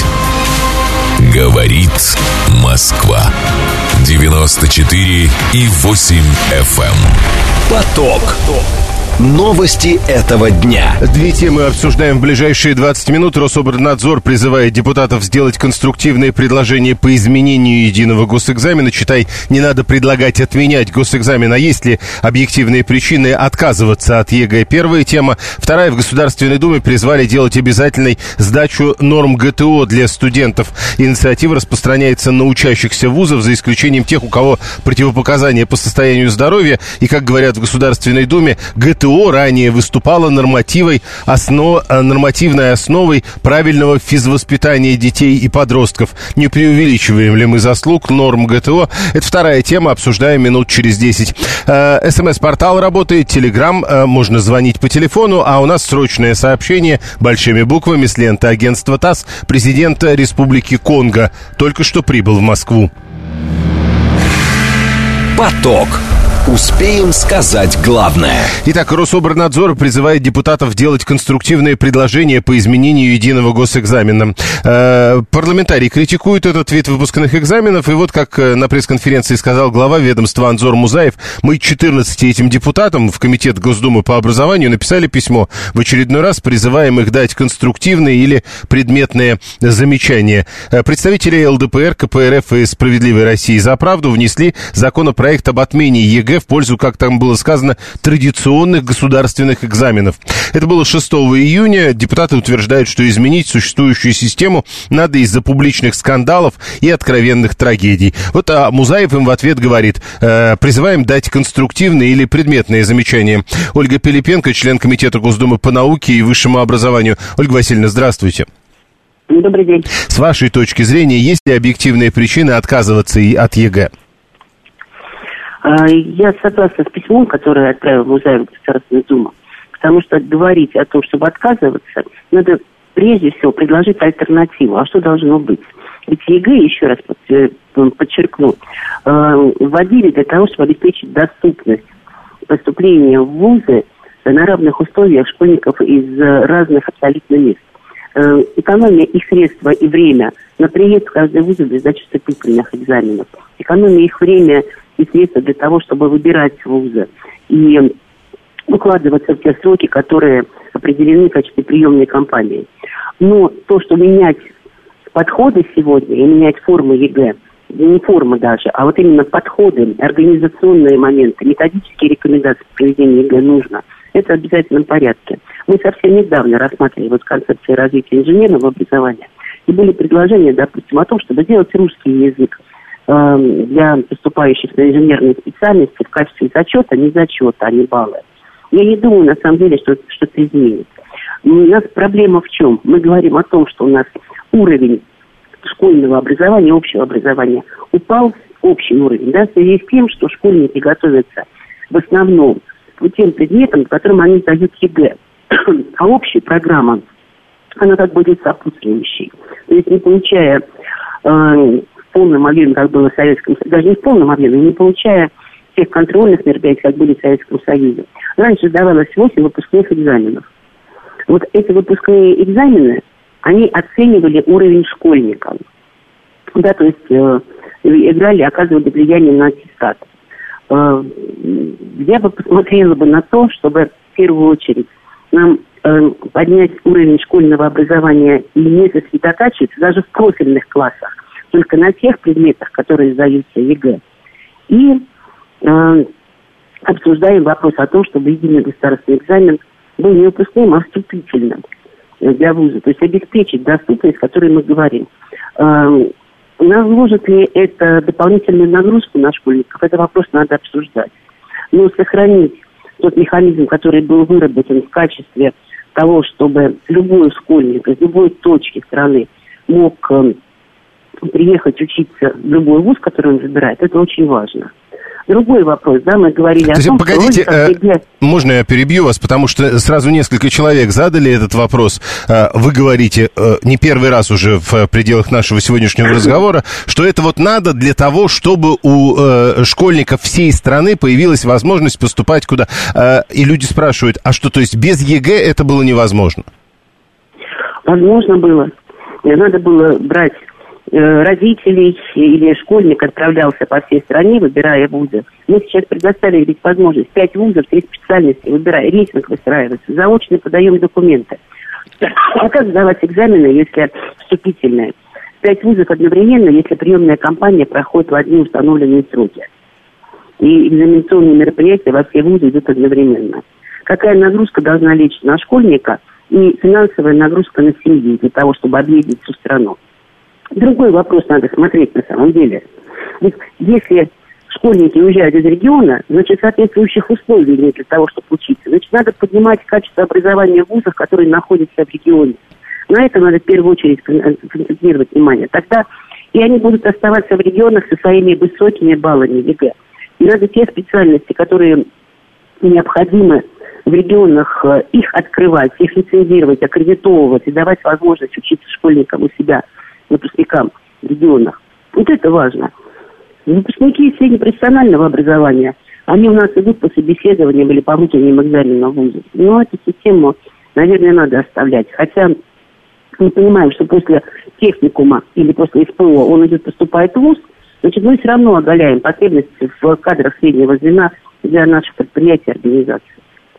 Говорит Москва. девяносто четыре и восемь эф эм. Поток. Новости этого дня. Две темы обсуждаем в ближайшие двадцать минут. Рособорнадзор призывает депутатов сделать конструктивные предложения по изменению единого госэкзамена. Читай, не надо предлагать отменять госэкзамен, а есть ли объективные причины отказываться от ЕГЭ? Первая тема. Вторая. В Государственной Думе призвали делать обязательной сдачу норм ГТО для студентов. Инициатива распространяется на учащихся вузов, за исключением тех, у кого противопоказания по состоянию здоровья. И, как говорят в Государственной Думе, ГТО ранее выступала нормативой, основ, нормативной основой правильного физвоспитания детей и подростков. Не преувеличиваем ли мы заслуг норм ГТО? Это вторая тема, обсуждаем минут через десять. СМС-портал работает, Телеграм, можно звонить по телефону, а у нас срочное сообщение большими буквами с ленты агентства ТАСС. Президент Республики Конго только что прибыл в Москву. Поток. Успеем сказать главное. Итак, Рособорнадзор призывает депутатов делать конструктивные предложения по изменению единого госэкзамена. Э, парламентарии критикуют этот вид выпускных экзаменов, и вот как на пресс-конференции сказал глава ведомства Анзор Музаев, мы четырнадцати этим депутатам в Комитет Госдумы по образованию написали письмо. В очередной раз призываем их дать конструктивные или предметные замечания. Представители ЛДПР, КПРФ и Справедливой России за правду внесли законопроект об отмене ЕГЭ в пользу, как там было сказано, традиционных государственных экзаменов. Это было шестого июня. Депутаты утверждают, что изменить существующую систему надо из-за публичных скандалов и откровенных трагедий. Вот а Музаев им в ответ говорит, э, призываем дать конструктивные или предметные замечания. Ольга Пилипенко, член Комитета Госдумы по науке и высшему образованию. Ольга Васильевна, здравствуйте. Добрый день. С вашей точки зрения, есть ли объективные причины отказываться и от ЕГЭ? Я согласна с письмом, которое отправил Музаев в Государственную Думу, потому что говорить о том, чтобы отказываться, надо прежде всего предложить альтернативу. А что должно быть? Ведь ЕГЭ, еще раз подчеркну, вводили для того, чтобы обеспечить доступность поступления в вузы на равных условиях школьников из разных абсолютно мест. Экономия их средства и время на приезд в каждый вуз для сдачи вступительных экзаменов. Экономия их время и средства для того, чтобы выбирать вузы и укладываться в те сроки, которые определены в качестве приемной кампании. Но то, что менять подходы сегодня и менять формы ЕГЭ, не формы даже, а вот именно подходы, организационные моменты, методические рекомендации по проведению ЕГЭ нужно. Это в обязательном порядке. Мы совсем недавно рассматривали вот концепцию развития инженерного образования, и были предложения, допустим, о том, чтобы сделать русский язык э, для поступающих на инженерные специальности в качестве зачета, не зачета, а не баллы. Я не думаю, на самом деле, что что-то изменит. У нас проблема в чем? Мы говорим о том, что у нас уровень школьного образования, общего образования упал, общий уровень, да, в связи с тем, что школьники готовятся в основном по тем предметам, которым они сдают ЕГЭ. А общая программа, она как бы идет сопутствующей. То есть не получая э, в полном объеме, как было в Советском Союзе, даже не в полном объеме, не получая тех контрольных мероприятий, как были в Советском Союзе. Раньше сдавалось восемь выпускных экзаменов. Вот эти выпускные экзамены, они оценивали уровень школьников. Да, то есть э, играли, оказывали влияние на аттестат. Э, я бы посмотрела бы на то, чтобы в первую очередь нам э, поднять уровень школьного образования и не сосредотачиваться даже в профильных классах, только на тех предметах, которые сдаются ЕГЭ. И э, обсуждаем вопрос о том, чтобы единый государственный экзамен был не выпускным, а вступительным для вуза. То есть обеспечить доступность, о которой мы говорим. Э, наложит ли это дополнительную нагрузку на школьников? Это вопрос надо обсуждать. Но сохранить тот механизм, который был выработан в качестве того, чтобы любой школьник из любой точки страны мог э, приехать учиться в любой вуз, который он выбирает, это очень важно. Другой вопрос, да, мы говорили То о том, погодите, что... э, для... можно я перебью вас, потому что сразу несколько человек задали этот вопрос. Э, вы говорите, э, не первый раз уже в пределах нашего сегодняшнего разговора, что это вот надо для того, чтобы у э, школьников всей страны появилась возможность поступать куда. Э, и люди спрашивают, а что, то есть без ЕГЭ это было невозможно? Возможно было. Надо было брать родителей или школьник отправлялся по всей стране, выбирая вузы. Мы сейчас предоставили ведь возможность пять вузов, три специальности, выбирая, рейтинг выстраивается, заочно подаем документы. А как сдавать экзамены, если вступительные? Пять вузов одновременно, если приемная кампания проходит в одни установленные сроки. И экзаменационные мероприятия во все вузы идут одновременно. Какая нагрузка должна лечь на школьника и финансовая нагрузка на семью для того, чтобы объездить всю страну? Другой вопрос надо смотреть на самом деле. Ведь если школьники уезжают из региона, значит, соответствующих условий нет для того, чтобы учиться. Значит, надо поднимать качество образования в вузах, которые находятся в регионе. На это надо в первую очередь концентрировать внимание. Тогда и они будут оставаться в регионах со своими высокими баллами ЕГЭ. И надо те специальности, которые необходимы в регионах, их открывать, их лицензировать, аккредитовывать и давать возможность учиться школьникам у себя, выпускникам в регионах. Вот это важно. Выпускники среднепрофессионального образования, они у нас идут по собеседованиям или по внутренним экзаменам в вузы. Но эту систему, наверное, надо оставлять. Хотя мы понимаем, что после техникума или после СПО он идет, поступает в вуз, значит, мы все равно оголяем потребности в кадрах среднего звена для наших предприятий и организаций.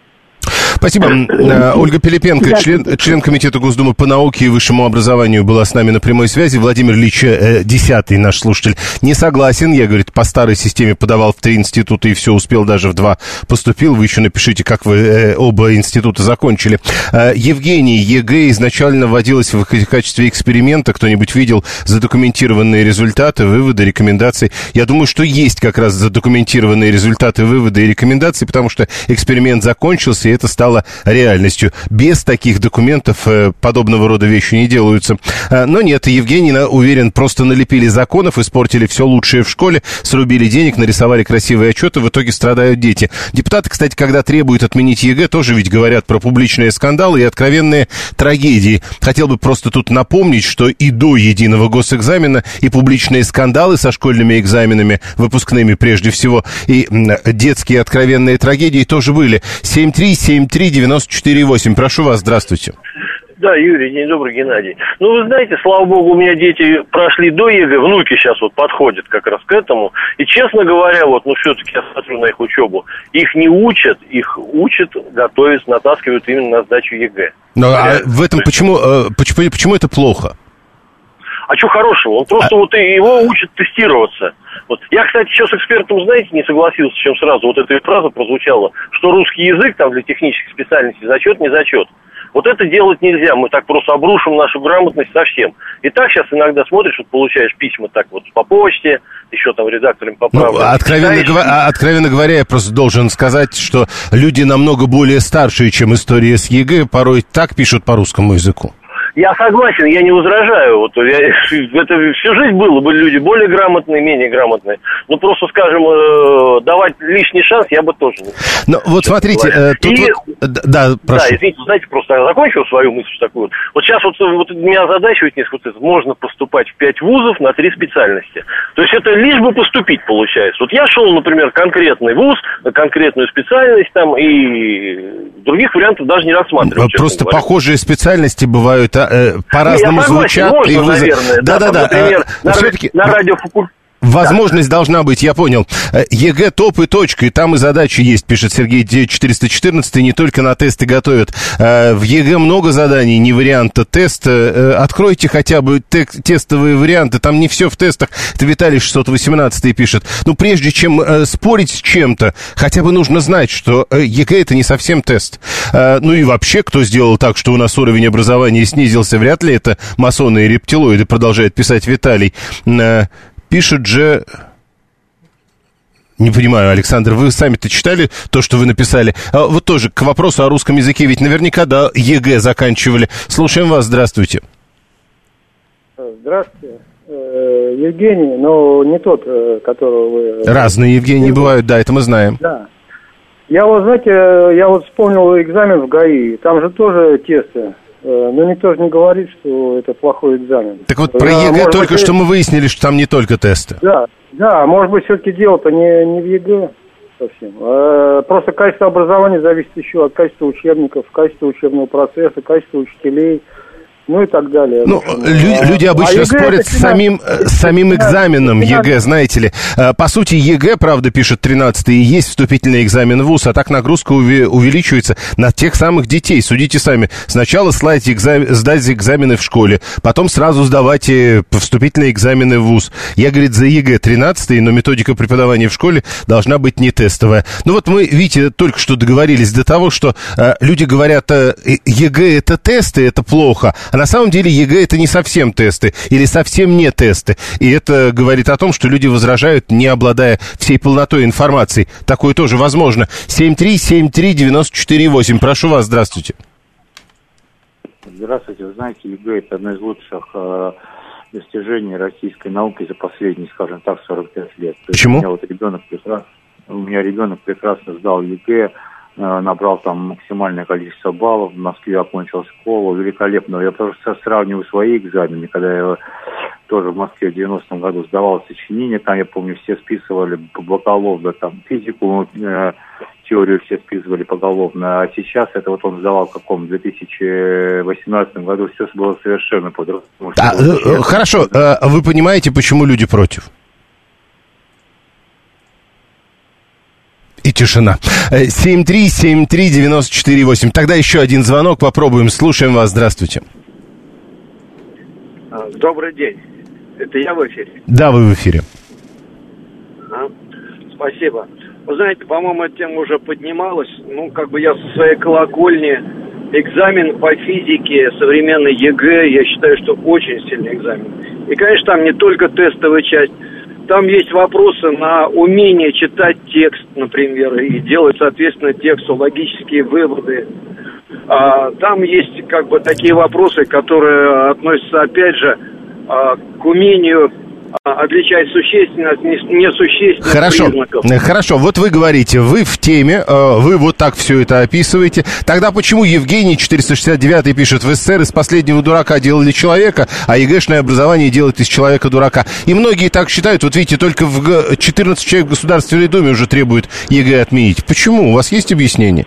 Спасибо. Ольга Пилипенко, член, член Комитета Госдумы по науке и высшему образованию, была с нами на прямой связи. Владимир Ильич, э, десятый наш слушатель, не согласен. Я, говорит, по старой системе подавал в три института и все, успел даже в два, поступил. Вы еще напишите, как вы э, оба института закончили. Э, Евгений, ЕГЭ изначально вводилось в качестве эксперимента. Кто-нибудь видел задокументированные результаты, выводы, рекомендации? Я думаю, что есть как раз задокументированные результаты, выводы и рекомендации, потому что эксперимент закончился, и это стало реальностью. Без таких документов э, подобного рода вещи не делаются. А, но нет, Евгений уверен, просто налепили законов, испортили все лучшее в школе, срубили денег, нарисовали красивые отчеты, в итоге страдают дети. Депутаты, кстати, когда требуют отменить ЕГЭ, тоже ведь говорят про публичные скандалы и откровенные трагедии. Хотел бы просто тут напомнить, что и до единого госэкзамена и публичные скандалы со школьными экзаменами, выпускными прежде всего, и детские откровенные трагедии тоже были. семь три семь три девяносто четыре восемь. Прошу вас, здравствуйте. Да, Юрий, день добрый, Геннадий. Ну, вы знаете, слава богу, у меня дети прошли до ЕГЭ, внуки сейчас вот подходят как раз к этому. И, честно говоря, вот, ну, все-таки я смотрю на их учебу. Их не учат, их учат, готовят, натаскивают именно на сдачу ЕГЭ. Но а в этом почему, почему, почему это плохо? А что хорошего? Он просто а... вот его учат тестироваться. Вот. Я, кстати, еще с экспертом, знаете, не согласился, чем сразу вот эта фраза прозвучала, что русский язык там для технических специальностей зачет, не зачет. Вот это делать нельзя, мы так просто обрушим нашу грамотность совсем. И так сейчас иногда смотришь, вот получаешь письма так вот по почте, еще там редакторами поправок. Ну, откровенно, говоря, откровенно говоря, я просто должен сказать, что люди намного более старшие, чем история с ЕГЭ, порой так пишут по русскому языку. Я согласен, я не возражаю. Вот, я, это всю жизнь было, были люди более грамотные, менее грамотные. Ну, просто, скажем, э, давать лишний шанс я бы тоже не... Ну, вот смотрите, э, тут... И, вот, да, прошу. Да, извините, знаете, просто я закончил свою мысль такую. Вот сейчас вот, вот меня озадачивает несколько, вот это, можно поступать в пять вузов на три специальности. То есть это лишь бы поступить, получается. Вот я шел, например, в конкретный вуз, на конкретную специальность там, и других вариантов даже не рассматривал. Просто похожие специальности бывают, а э, по-разному звучат. Можно, и вы... наверное. Да-да-да. Например, а, на, все-таки... на радиофакультете. Возможность да. должна быть, я понял. ЕГЭ топ и точка, и там и задачи есть, пишет Сергей четыреста четырнадцать, не только на тесты готовят. В ЕГЭ много заданий, не варианта теста. Откройте хотя бы тек- тестовые варианты, там не все в тестах. Это Виталий шестьсот восемнадцать пишет. Ну, прежде чем э, спорить с чем-то, хотя бы нужно знать, что э, ЕГЭ это не совсем тест. Э, ну и вообще, кто сделал так, что у нас уровень образования снизился, вряд ли это масоны и рептилоиды, продолжает писать Виталий. Э, Пишет же... Не понимаю, Александр, вы сами-то читали то, что вы написали? А вот тоже к вопросу о русском языке, ведь наверняка, да, ЕГЭ заканчивали. Слушаем вас, здравствуйте. Здравствуйте. Евгений, но не тот, которого вы... Разные Евгении бывают, да, это мы знаем. Да. Я вот, знаете, я вот вспомнил экзамен в ГАИ, там же тоже тесты. Но никто же не говорит, что это плохой экзамен. Так вот про Я, ЕГЭ только быть, что мы выяснили, что там не только тесты. Да, да, может быть, все-таки дело-то не, не в ЕГЭ совсем. А просто качество образования зависит еще от качества учебников, качества учебного процесса, качества учителей. Ну и так далее. Ну, лю- люди обычно а спорят с самим, с самим экзаменом ЕГЭ, знаете ли. По сути, ЕГЭ, правда, пишет тринадцатый, и есть вступительный экзамен в ВУЗ, а так нагрузка уви- увеличивается на тех самых детей. Судите сами. Сначала сдать, экзам... сдать экзамены в школе, потом сразу сдавайте вступительные экзамены в ВУЗ. Я, говорит, за ЕГЭ тринадцатый, но методика преподавания в школе должна быть не тестовая. Ну вот мы, видите, только что договорились до того, что э, люди говорят, э, ЕГЭ это тесты, это плохо, на самом деле ЕГЭ это не совсем тесты или совсем не тесты. И это говорит о том, что люди возражают, не обладая всей полнотой информации. Такое тоже возможно. семь три семь три девять четыре восемь. Прошу вас, здравствуйте. Здравствуйте. Вы знаете, ЕГЭ это одно из лучших э, достижений российской науки за последние, скажем так, сорок пять лет. Почему? У меня вот ребенок прекрасно, у меня ребенок прекрасно сдал ЕГЭ, набрал там максимальное количество баллов, в Москве окончил школу, великолепно. Я просто сравниваю свои экзамены, когда я тоже в Москве в девяностом году сдавал сочинение, там, я помню, все списывали поголовно, там, физику, э, теорию все списывали поголовно, а сейчас это вот он сдавал в каком две тысячи восемнадцатом году, все было совершенно по-другому. А, э, хорошо, э, вы понимаете, почему люди против? И тишина. семь три семь три девять четыре восемь. Тогда еще один звонок попробуем. Слушаем вас. Здравствуйте. Добрый день. Это я в эфире? Да, вы в эфире. А? Спасибо. Вы знаете, по-моему, эта тема уже поднималась. Ну, как бы я со своей колокольни. Экзамен по физике, современный ЕГЭ, я считаю, что очень сильный экзамен. И, конечно, там не только тестовая часть. Там есть вопросы на умение читать текст, например, и делать, соответственно, тексту логические выводы. А, там есть как бы такие вопросы, которые относятся, опять же, а, к умению а, отличать существенное от несущественных Хорошо. признаков. Хорошо, вот вы говорите, вы в теме, вы вот так все это описываете. Тогда почему Евгений четыреста шестьдесят девять пишет, в СССР из последнего дурака делали человека, а ЕГЭшное образование делает из человека дурака? И многие так считают, вот видите, только в четырнадцать человек в Государственной Думе уже требуют ЕГЭ отменить. Почему? У вас есть объяснение?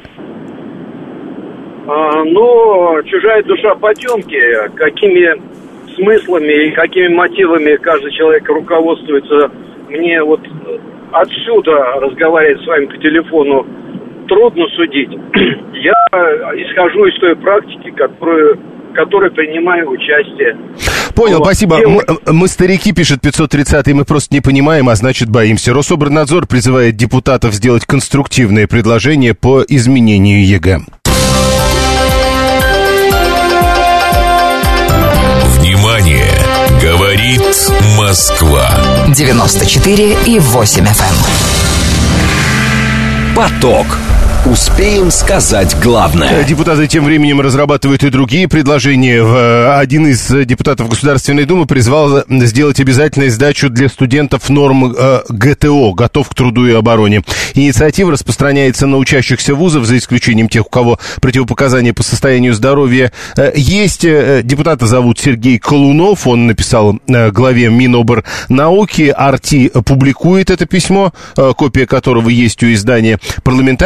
А, ну, чужая душа потемки, какими смыслами и какими мотивами каждый человек руководствуется, мне вот отсюда, разговаривать с вами по телефону, трудно судить. Я исхожу из той практики, которую, в которой принимаю участие. Понял, вот. спасибо. Мы, мы старики, пишет пятьсот тридцатый, мы просто не понимаем, а значит боимся. Рособорнадзор призывает депутатов сделать конструктивные предложения по изменению ЕГЭ. Внимание! Говорит Москва. девяносто четыре и восемь эф эм. Поток. Успеем сказать главное. Депутаты тем временем разрабатывают и другие предложения. Один из депутатов Государственной Думы призвал сделать обязательной сдачу для студентов норм ГТО, готов к труду и обороне. Инициатива распространяется на учащихся вузов, за исключением тех, у кого противопоказания по состоянию здоровья есть. Депутата зовут Сергей Колунов, он написал главе Миноборнауки. Арти публикует это письмо, копия которого есть у издания. Парламентарий пишет: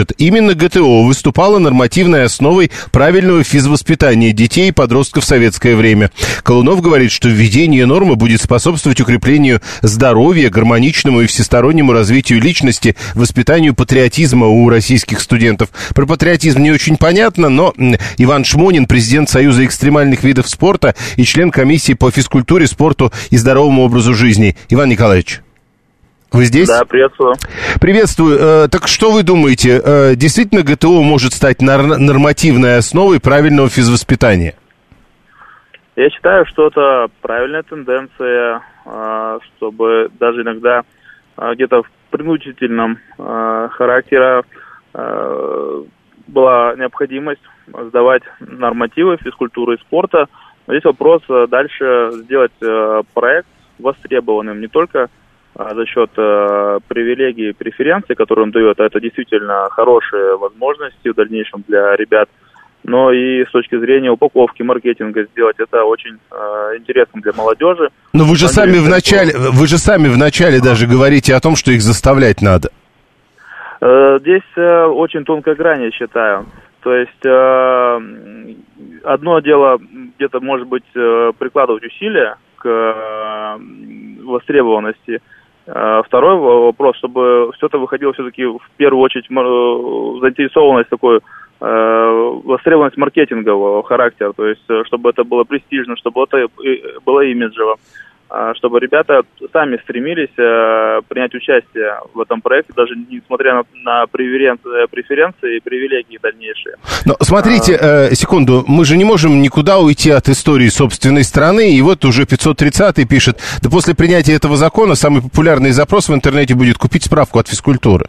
пишет, именно ГТО выступало нормативной основой правильного физвоспитания детей и подростков в советское время. Колунов говорит, что введение нормы будет способствовать укреплению здоровья, гармоничному и всестороннему развитию личности, воспитанию патриотизма у российских студентов. Про патриотизм не очень понятно, но Иван Шмонин, президент Союза экстремальных видов спорта и член комиссии по физкультуре, спорту и здоровому образу жизни. Иван Николаевич, вы здесь? Да, приветствую. Приветствую. Э, так что вы думаете, э, действительно ГТО может стать нар- нормативной основой правильного физвоспитания? Я считаю, что это правильная тенденция, э, чтобы даже иногда э, где-то в принудительном э, характере э, была необходимость сдавать нормативы физкультуры и спорта. Но здесь вопрос дальше сделать э, проект востребованным не только э, за счет э, привилегий и преференций, которые он дает, а это действительно хорошие возможности в дальнейшем для ребят, но и с точки зрения упаковки, маркетинга сделать это очень э, интересно для молодежи. Но вы же сами в начале, вы же сами в начале даже говорите о том, что их заставлять надо. Э, здесь э, очень тонкая грань, я считаю. То есть э, одно дело где-то, может быть, э, прикладывать усилия к э, востребованности. Э, второй вопрос, чтобы все это выходило все-таки в первую очередь э, заинтересованность такой, э, востребованность маркетингового характера. То есть, чтобы это было престижно, чтобы это было имиджево. Чтобы ребята сами стремились э, принять участие в этом проекте, даже несмотря на, на преференции, преференции и привилегии дальнейшие. Но смотрите, э, секунду, мы же не можем никуда уйти от истории собственной страны, и вот уже пятьсот тридцатый пишет, да после принятия этого закона самый популярный запрос в интернете будет купить справку от физкультуры.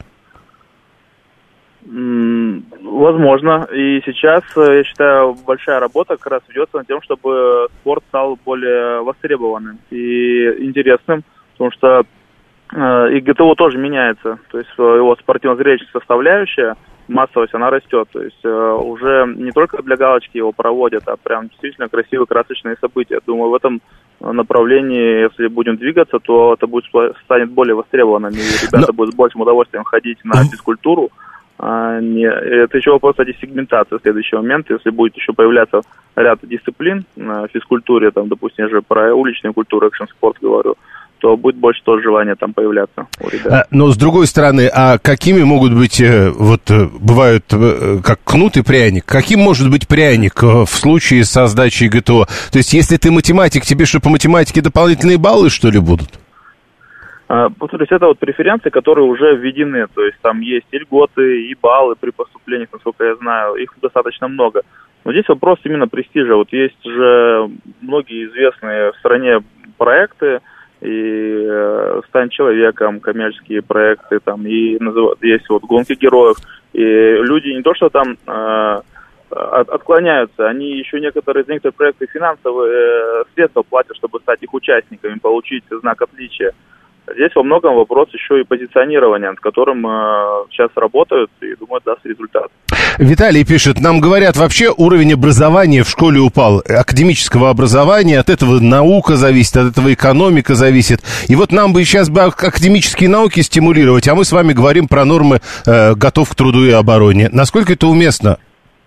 Возможно. И сейчас, я считаю, большая работа как раз ведется над тем, чтобы спорт стал более востребованным и интересным, потому что э, и ГТО тоже меняется. То есть его спортивно-зрелищная составляющая, массовость, она растет. То есть э, уже не только для галочки его проводят, а прям действительно красивые, красочные события. Думаю, в этом направлении, если будем двигаться, то это будет, станет более востребованным, и ребята Но... будут с большим удовольствием ходить на физкультуру. А, не, это еще вопрос, кстати, сегментации в следующий момент. Если будет еще появляться ряд дисциплин в физкультуре, там, допустим, я же про уличную культуру, экшн-спорт говорю, то будет больше тоже желания там появляться у ребят. А, но с другой стороны, а какими могут быть, вот бывают, как кнут и пряник, каким может быть пряник в случае со сдачей ГТО? То есть, если ты математик, тебе что, по математике дополнительные баллы, что ли, будут? То есть это вот преференции, которые уже введены, то есть там есть и льготы, и баллы при поступлениях, насколько я знаю, их достаточно много. Но здесь вопрос именно престижа. Вот есть же многие известные в стране проекты, и э, «Стань человеком», коммерческие проекты, там, и называют, есть вот «Гонки героев», и люди не то, что там э, от, отклоняются, они еще некоторые из некоторых проектов финансовые э, средства платят, чтобы стать их участниками, получить знак отличия. Здесь во многом вопрос еще и позиционирования, над которым э, сейчас работают, и, думаю, даст результат. Виталий пишет, нам говорят, вообще уровень образования в школе упал, академического образования, от этого наука зависит, от этого экономика зависит. И вот нам бы сейчас бы академические науки стимулировать, а мы с вами говорим про нормы э, «готов к труду и обороне». Насколько это уместно?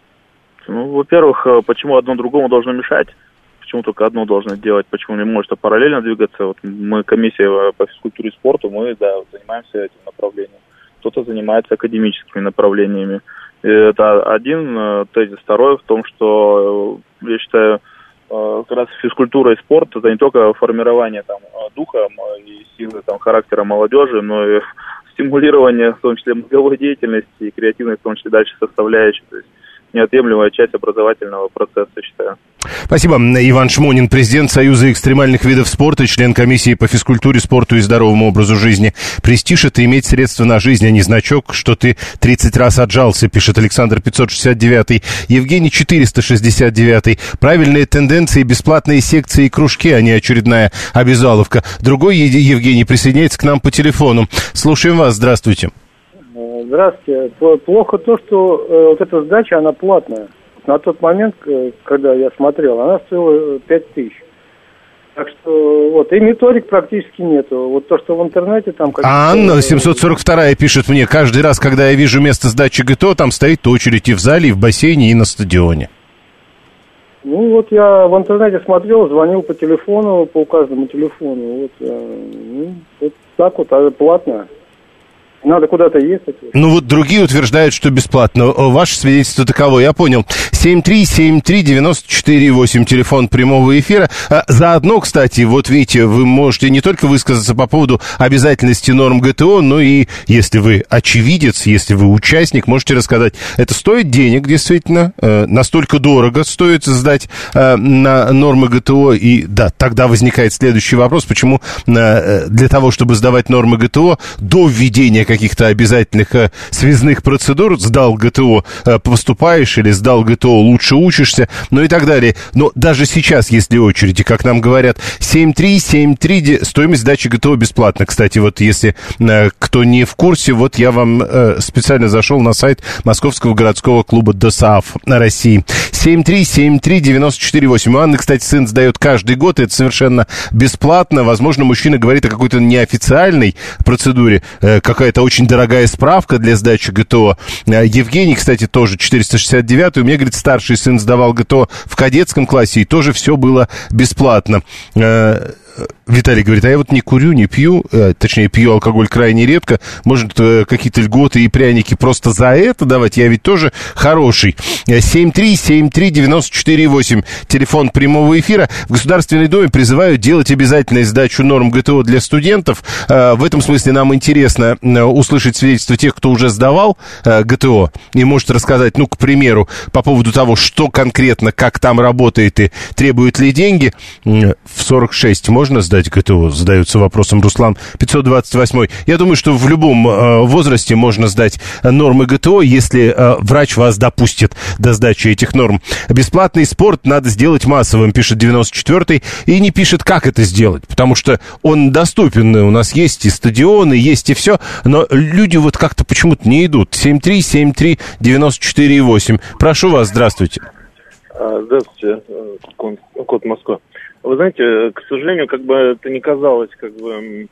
Ну, во-первых, почему одно другому должно мешать? Почему только одно должно делать, почему не может параллельно двигаться? Вот мы, комиссия по физкультуре и спорту, мы, да, занимаемся этим направлением. Кто-то занимается академическими направлениями. И это один тезис. Второй в том, что, я считаю, как раз физкультура и спорт — это не только формирование там духа и силы там характера молодежи, но и стимулирование, в том числе, мозговой деятельности и креативной, в том числе, дальше составляющей. То есть неотъемлемая часть образовательного процесса, считаю. Спасибо. Иван Шмонин, президент Союза экстремальных видов спорта, член комиссии по физкультуре, спорту и здоровому образу жизни. Престиж — это иметь средства на жизнь, а не значок, что ты тридцать раз отжался, пишет Александр пятьсот шестьдесят девятый. Евгений четыреста шестьдесят девятый. Правильные тенденции, бесплатные секции и кружки, а не очередная обязаловка. Другой Евгений присоединяется к нам по телефону. Слушаем вас. Здравствуйте. Здравствуйте. Плохо то, что э, вот эта сдача, она платная. На тот момент, когда я смотрел, она стоила пять тысяч. Так что вот, и методик практически нету. Вот то, что в интернете там... А Анна семьсот сорок два пишет мне: каждый раз, когда я вижу место сдачи ГТО, там стоит очередь и в зале, и в бассейне, и на стадионе. Ну, вот я в интернете смотрел, звонил по телефону, по указанному телефону. Вот, ну, вот так вот, а платно. Надо куда-то ехать. Ну вот другие утверждают, что бесплатно. Ваше свидетельство таково, я понял. семь три семь три девять четыре восемь, телефон прямого эфира. А, заодно, кстати, вот видите, вы можете не только высказаться по поводу обязательности норм ГТО, но и, если вы очевидец, если вы участник, можете рассказать, это стоит денег, действительно, э, настолько дорого стоит сдать э, на нормы ГТО. И да, тогда возникает следующий вопрос, почему э, для того, чтобы сдавать нормы ГТО, до введения каких-то обязательных э, связных процедур, сдал ГТО, э, поступаешь, или сдал ГТО, лучше учишься, ну и так далее. Но даже сейчас, если очереди, как нам говорят, семь три семь три, стоимость сдачи ГТО бесплатна. Кстати, вот если э, кто не в курсе, вот я вам э, специально зашел на сайт Московского городского клуба ДОСААФ на России. семь три семь три девять четыре восемь. У Анны, кстати, сын сдает каждый год, это совершенно бесплатно. Возможно, мужчина говорит о какой-то неофициальной процедуре, э, какая-то очень дорогая справка для сдачи ГТО. Евгений, кстати, тоже четыреста шестьдесят девять. У меня, говорит, старший сын сдавал ГТО в кадетском классе, и тоже все было бесплатно. Виталий говорит, а я вот не курю, не пью, э, точнее, пью алкоголь крайне редко, может, э, какие-то льготы и пряники просто за это давать, я ведь тоже хороший. семь три семь три девять четыре восемь, телефон прямого эфира. В Государственной Думе призывают делать обязательную сдачу норм ГТО для студентов. Э, в этом смысле нам интересно э, услышать свидетельства тех, кто уже сдавал э, ГТО, и может рассказать, ну, к примеру, по поводу того, что конкретно, как там работает и требуют ли деньги. В сорок шесть можно сдать ГТО, задается вопросом Руслан пятьсот двадцать восемь. Я думаю, что в любом э, возрасте можно сдать нормы ГТО, если э, врач вас допустит до сдачи этих норм. Бесплатный спорт надо сделать массовым, пишет девяносто четвёртый, и не пишет, как это сделать, потому что он доступен, у нас есть и стадионы, есть и все, но люди вот как-то почему-то не идут. семь три семь три девять четыре восемь. Прошу вас, здравствуйте. Здравствуйте, код Москва. Вы знаете, к сожалению, как бы это не казалось как бы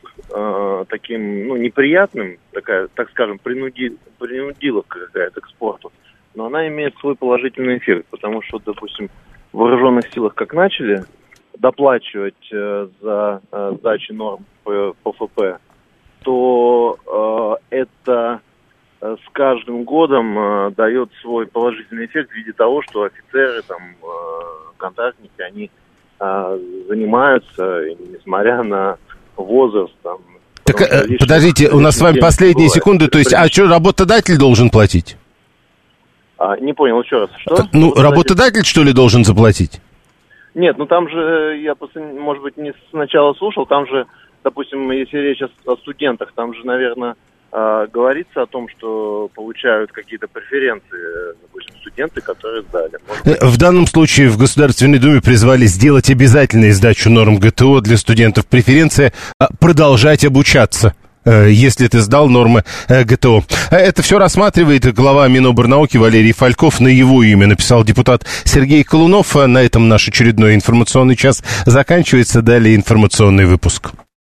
э, таким, ну, неприятным, такая, так скажем, принуди, принудиловка какая-то к спорту, но она имеет свой положительный эффект, потому что, допустим, в вооруженных силах как начали доплачивать э, за э, сдачу норм по, по ФП, то э, это э, с каждым годом э, дает свой положительный эффект в виде того, что офицеры, там, э, контрактники, они занимаются, несмотря на возраст. Там, так, э, подождите, у нас с вами последние секунды, то есть, а что, работодатель должен платить? А, не понял, еще раз, что? Ну, работодатель, что ли, должен заплатить? Нет, ну там же, я, может быть, не сначала слушал, там же, допустим, если речь о студентах, там же, наверное, говорится о том, что получают какие-то преференции, допустим, студенты, которые сдали. Может... В данном случае в Государственной Думе призвали сделать обязательной сдачу норм ГТО для студентов. Преференция продолжать обучаться, если ты сдал нормы ГТО. Это все рассматривает глава Миноборнауки Валерий Фальков. На его имя написал депутат Сергей Колунов. На этом наш очередной информационный час заканчивается. Далее информационный выпуск.